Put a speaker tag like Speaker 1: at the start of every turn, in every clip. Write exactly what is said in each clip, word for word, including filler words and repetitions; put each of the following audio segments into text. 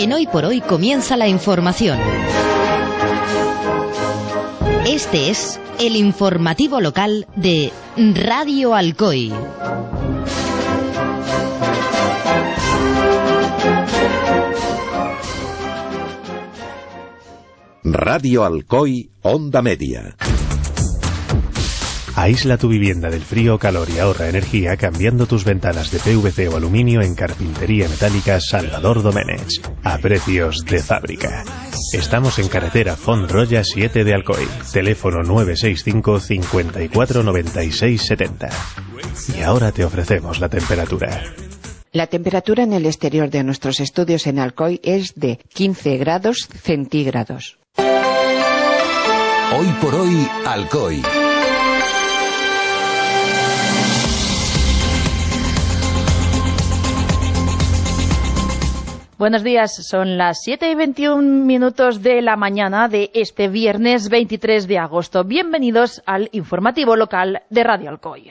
Speaker 1: En Hoy por Hoy comienza la información. Este es el informativo local de Radio Alcoy.
Speaker 2: Radio Alcoy, Onda Media.
Speaker 3: Aísla tu vivienda del frío o calor y ahorra energía cambiando tus ventanas de P V C o aluminio en Carpintería Metálica Salvador Domenech, a precios de fábrica. Estamos en carretera Font Roya siete de Alcoy, teléfono nueve seis cinco, cincuenta y cuatro, noventa y seis, setenta. Y ahora te ofrecemos la temperatura.
Speaker 4: La temperatura en el exterior de nuestros estudios en Alcoy es de quince grados centígrados.
Speaker 2: Hoy por Hoy, Alcoy.
Speaker 5: Buenos días, son las siete y veintiún minutos de la mañana de este viernes veintitrés de agosto. Bienvenidos al informativo local de Radio Alcoy.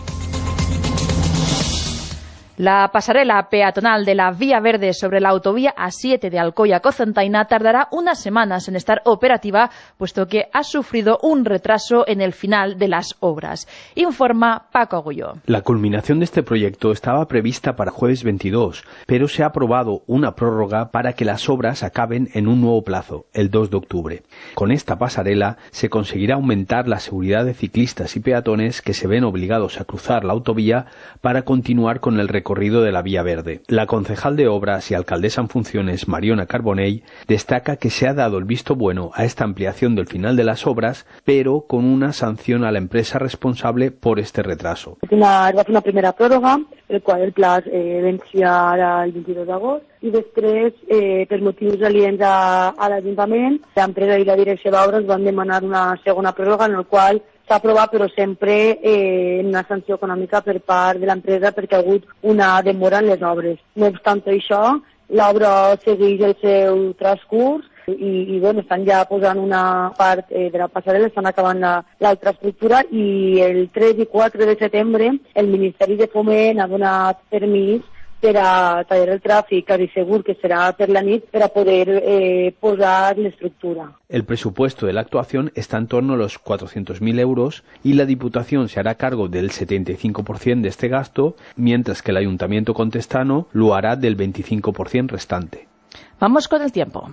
Speaker 5: La pasarela peatonal de la Vía Verde sobre la autovía A siete de Alcoy a Cocentaina tardará unas semanas en estar operativa, puesto que ha sufrido un retraso en el final de las obras. Informa Paco Agulló.
Speaker 6: La culminación de este proyecto estaba prevista para jueves veintidós, pero se ha aprobado una prórroga para que las obras acaben en un nuevo plazo, el dos de octubre. Con esta pasarela se conseguirá aumentar la seguridad de ciclistas y peatones que se ven obligados a cruzar la autovía para continuar con el recorrido recorrido de la Vía Verde. La concejal de Obras y alcaldesa en funciones, Mariona Carbonell, destaca que se ha dado el visto bueno a esta ampliación del final de las obras, pero con una sanción a la empresa responsable por este retraso.
Speaker 7: Una, va fer una primera pròrroga, el qual el pla eh, vencia ara el veintidós d'agost, i després, eh, per motius aliens a, a l'Ajuntament, l'empresa i la direcció d'obres van demanar una segona pròrroga en el qual s'ha aprovat, però sempre eh, una sanció econòmica per part de l'empresa perquè ha hagut una demora en les obres. No obstant això, l'obra segueix el seu transcurs i, i bueno, estan ja posant una part eh, de la passarel·la, estan acabant l'altra estructura i el tres i quatre de setembre el Ministeri de Foment ha donat permís per a tallar el tràfic a Dissegur, que será per la nit, para poder eh, posar la estructura.
Speaker 6: El presupuesto de la actuación está en torno a los cuatrocientos mil euros y la Diputación se hará cargo del setenta y cinco por ciento de este gasto, mientras que el Ayuntamiento contestano lo hará del veinticinco por ciento restante.
Speaker 5: Vamos con el tiempo.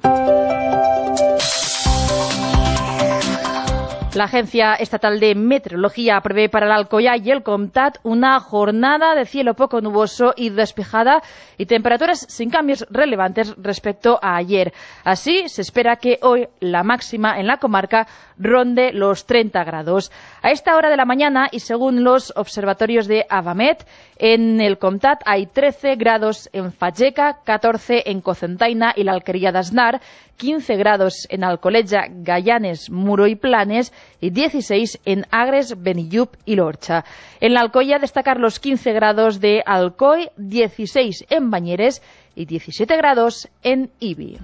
Speaker 5: La Agencia Estatal de Meteorología prevé para el Alcoyà y el Comtat una jornada de cielo poco nuboso y despejada y temperaturas sin cambios relevantes respecto a ayer. Así, se espera que hoy la máxima en la comarca ronde los treinta grados. A esta hora de la mañana, y según los observatorios de Avamet, en el Comtat hay trece grados en Fageca, catorce en Cocentaina y la Alquería d'Asnar, quince grados en Alcoleja, Gallanes, Muro y Planes y dieciséis en Agres, Benillup y Lorcha. En la Alcoya destacar los quince grados de Alcoy, dieciséis en Bañeres y diecisiete grados en Ibi.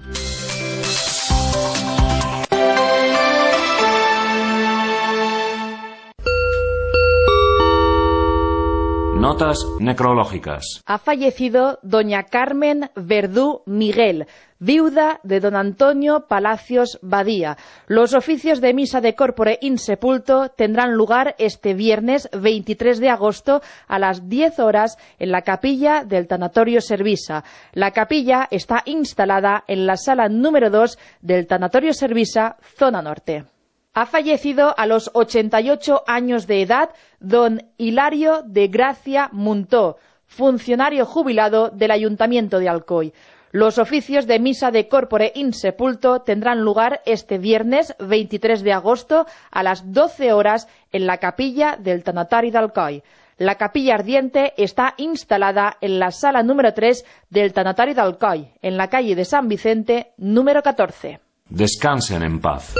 Speaker 8: Notas necrológicas.
Speaker 5: Ha fallecido doña Carmen Verdú Miguel, viuda de don Antonio Palacios Badía. Los oficios de misa de corpore insepulto tendrán lugar este viernes veintitrés de agosto a las diez horas en la capilla del Tanatorio Servisa. La capilla está instalada en la sala número dos del Tanatorio Servisa, zona norte. Ha fallecido a los ochenta y ocho años de edad don Hilario de Gracia Muntó, funcionario jubilado del Ayuntamiento de Alcoy. Los oficios de misa de corpore insepulto tendrán lugar este viernes veintitrés de agosto a las doce horas en la capilla del Tanatari de Alcoy. La capilla ardiente está instalada en la sala número tres del Tanatari de Alcoy, en la calle de San Vicente, número catorce.
Speaker 8: Descansen en paz.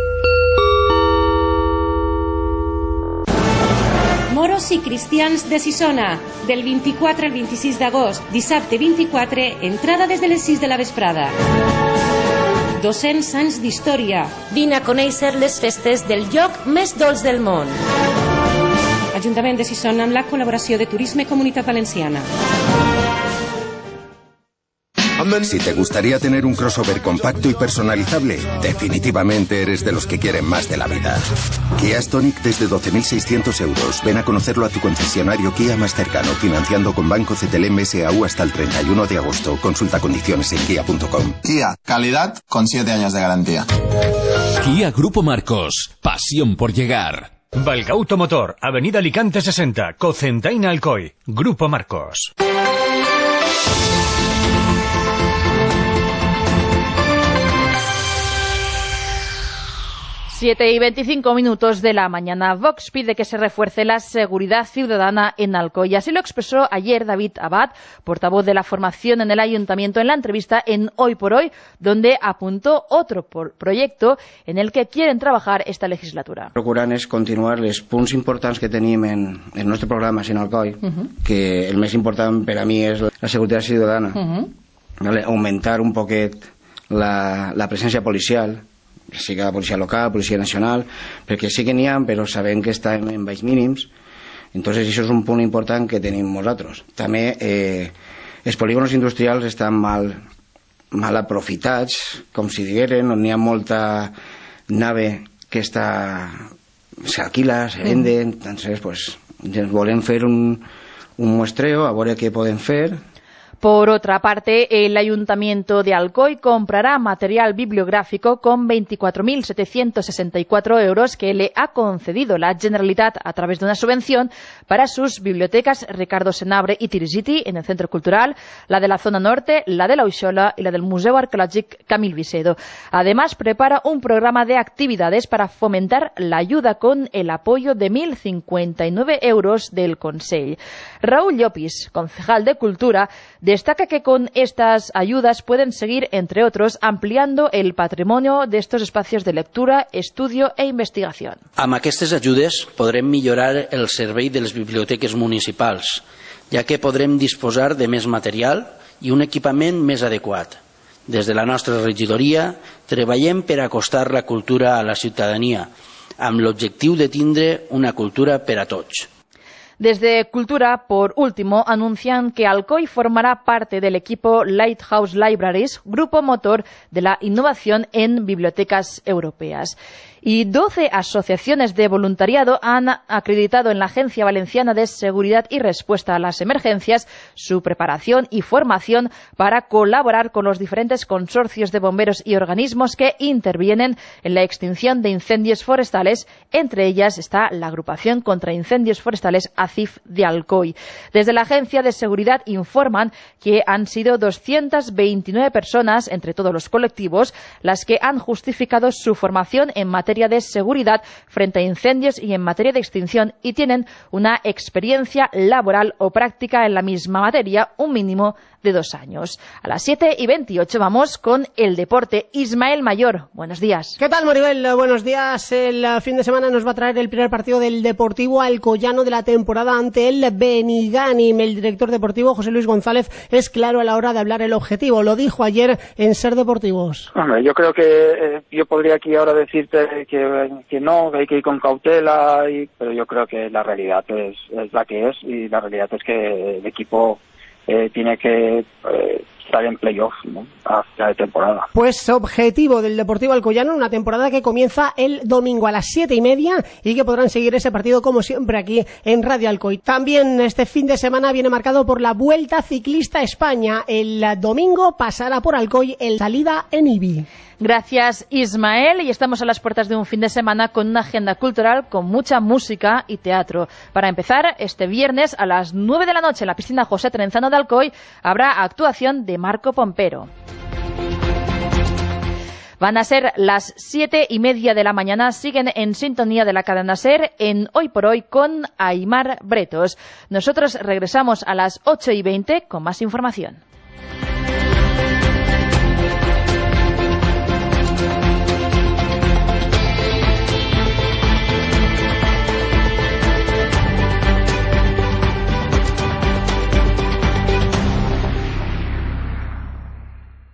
Speaker 9: Moros i cristians de Sisona, del vint-i-quatre al vint-i-sis d'agost, dissabte vint-i-quatre, entrada des de les sis de la vesprada. dos-cents anys d'història.
Speaker 10: Vine a conèixer les festes del lloc més dolç del món.
Speaker 9: Ajuntament de Sisona amb la col·laboració de Turisme Comunitat Valenciana.
Speaker 11: Si te gustaría tener un crossover compacto y personalizable, definitivamente eres de los que quieren más de la vida. Kia Stonic desde doce mil seiscientos euros. Ven a conocerlo a tu concesionario Kia más cercano, financiando con Banco C T L M S A U hasta el treinta y uno de agosto. Consulta condiciones en kia punto com.
Speaker 12: Kia, calidad con siete años de garantía.
Speaker 13: Kia Grupo Marcos, pasión por llegar.
Speaker 14: Valcauto Motor, Avenida Alicante sesenta, Cocentaina Alcoy, Grupo Marcos.
Speaker 5: siete y veinticinco minutos de la mañana. Vox pide que se refuerce la seguridad ciudadana en Alcoy. Así lo expresó ayer David Abad, portavoz de la formación en el Ayuntamiento, en la entrevista en Hoy por Hoy, donde apuntó otro proyecto en el que quieren trabajar esta legislatura.
Speaker 15: Procurant és continuar les punts importants que tenim en el nostre programa en Alcoy, uh-huh. que el més important per a mi és la seguretat ciutadana. Uh-huh. Vale? Augmentar un poquet la, la presència policial, sigui la policia local, policia nacional, perquè sí que n'hi ha, però sabem que està en, en baix mínims. Entonces això és un punt important que tenim nosaltres. També eh, els polígonos industrials estan mal, mal aprofitats, com si digueren, on n'hi ha molta nave que està s'alquila, se vende. Entonces pues volem fer un, un muestreo, a veure què podem fer.
Speaker 5: Por otra parte, el Ayuntamiento de Alcoy comprará material bibliográfico con veinticuatro mil setecientos sesenta y cuatro euros que le ha concedido la Generalitat a través de una subvención para sus bibliotecas Ricardo Senabre y Tirigiti en el Centro Cultural, la de la zona norte, la de la Uixola y la del Museo Arqueològic Camil Vicedo. Además, prepara un programa de actividades para fomentar la ayuda con el apoyo de mil cincuenta y nueve euros del Consell. Raúl Llopis, concejal de Cultura, destaca que con estas ayudas pueden seguir, entre otros, ampliando el patrimonio de estos espacios de lectura, estudio e investigación.
Speaker 16: Amb aquestes ajudes podrem millorar el servei de les biblioteques municipals, ja que podrem disposar de més material i un equipament més adequat. Des de la nostra regidoria treballem per acostar la cultura a la ciutadania, amb l'objectiu de tindre una cultura per a tots.
Speaker 5: Desde Cultura, por último, anuncian que Alcoy formará parte del equipo Lighthouse Libraries, grupo motor de la innovación en bibliotecas europeas. Y doce asociaciones de voluntariado han acreditado en la Agencia Valenciana de Seguridad y Respuesta a las Emergencias su preparación y formación para colaborar con los diferentes consorcios de bomberos y organismos que intervienen en la extinción de incendios forestales. Entre ellas está la Agrupación contra Incendios Forestales A C I F de Alcoy. Desde la Agencia de Seguridad informan que han sido doscientas veintinueve personas, entre todos los colectivos, las que han justificado su formación en materia de seguridad frente a incendios y en materia de extinción y tienen una experiencia laboral o práctica en la misma materia, un mínimo de dos años. A las siete y veintiocho vamos con el deporte. Ismael Mayor, buenos días.
Speaker 17: ¿Qué tal, Maribel? Buenos días. El fin de semana nos va a traer el primer partido del Deportivo Alcoyano de la temporada ante el Benigànim. El director deportivo, José Luis González, es claro a la hora de hablar el objetivo. Lo dijo ayer en Ser Deportivos.
Speaker 18: Hombre, yo creo que eh, yo podría aquí ahora decirte que, que no, que hay que ir con cautela, y, pero yo creo que la realidad es, es la que es, y la realidad es que el equipo Eh, tiene que eh, estar en playoff, ¿no?, a final de temporada.
Speaker 17: Pues objetivo del Deportivo Alcoyano, una temporada que comienza el domingo a las siete y media y que podrán seguir ese partido como siempre aquí en Radio Alcoy. También este fin de semana viene marcado por la Vuelta Ciclista a España. El domingo pasará por Alcoy el salida en Ibi.
Speaker 5: Gracias, Ismael, y estamos a las puertas de un fin de semana con una agenda cultural con mucha música y teatro. Para empezar, este viernes a las nueve de la noche en la piscina José Trenzano de Alcoy habrá actuación de Marco Pompero. Van a ser las siete y media de la mañana. Siguen en sintonía de la cadena SER en Hoy por Hoy con Aimar Bretos. Nosotros regresamos a las ocho y veinte con más información.